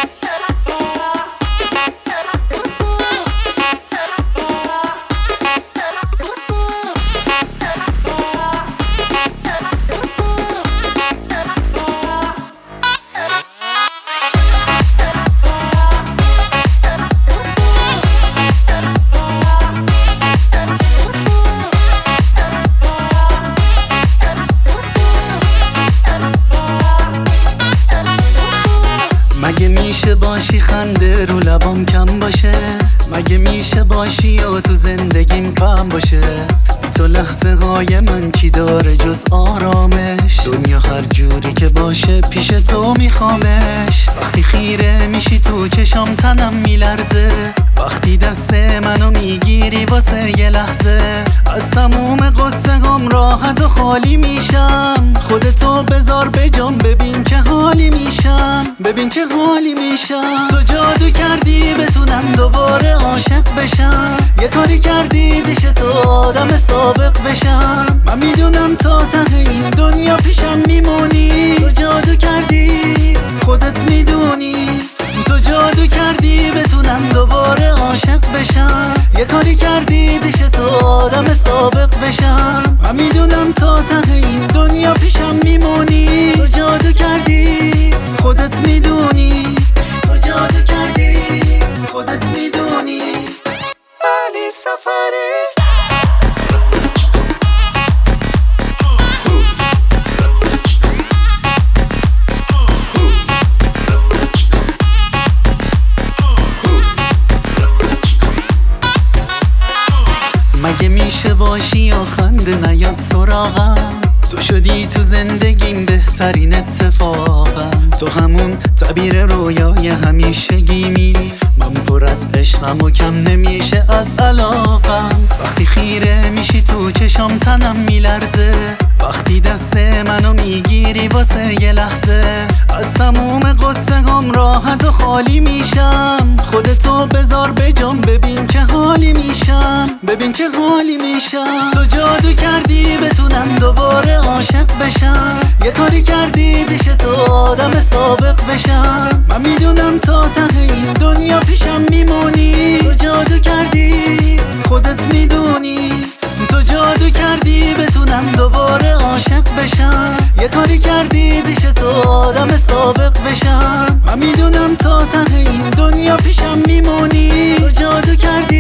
مگه میشه باشی خنده رو لبام کم باشه؟ مگه میشه باشی و تو زندگیم غم باشه؟ بی تو لحظه های من چی داره جز آرامش؟ دنیا هر جوری که باشه پیش تو میخوامش. وقتی خیره میشی تو چشام تنم میلرزه، وقتی دست منو میگیری واسه یه لحظه از تموم قصه هم راحت و خالی میشم. خودتو بذار بجام ببین چه حالی میشم، ببین چه حالی میشم. تو جادو کردی بتونم دوباره عاشق بشم، یه کاری کردی پیش تو آدم سابق بشم. من میدونم تا ته این دنیا پیشم میمونی، تو جادو کردی خودت میدونی. تو جادو کردی بتونم دوباره عاشق بشم، یه کاری کردی پیش تو آدم سابق بشم. من میدونم تا ته این دنیا پیشم میمونی، تو جادو کردی خودت میدونی. تو جادو کردی خودت میدونی. علی سفری مگه میشه باشی یا خنده نیاد سراغم؟ تو شدی تو زندگیم بهترین اتفاقم، تو همون تعبیر رویای همیشگیمی. من پر از عشقم و کم نمیشه از علاقم. وقتی خیره میشی تو چشام تنم میلرزه، وقتی دست منو میگیری واسه یه لحظه از تموم قصه هم راحت و خالی میشم. خودتو بذار بجام ببین چه حالی میشم، ببین چه حالی میشم. تو جادو کردی بتونم دوباره عاشق بشم، یه کاری کردی پیش تو آدم سابق بشم. من میدونم تا ته این دنیا پیشم میمونی، تو جادو کردی خودت میدونی. تو جادو کردی بتونم دوباره عاشق بشم، یه کاری کردی پیش تو آدم سابق بشم. من میدونم تا ته این دنیا پیشم میمونی، تو جادو کردی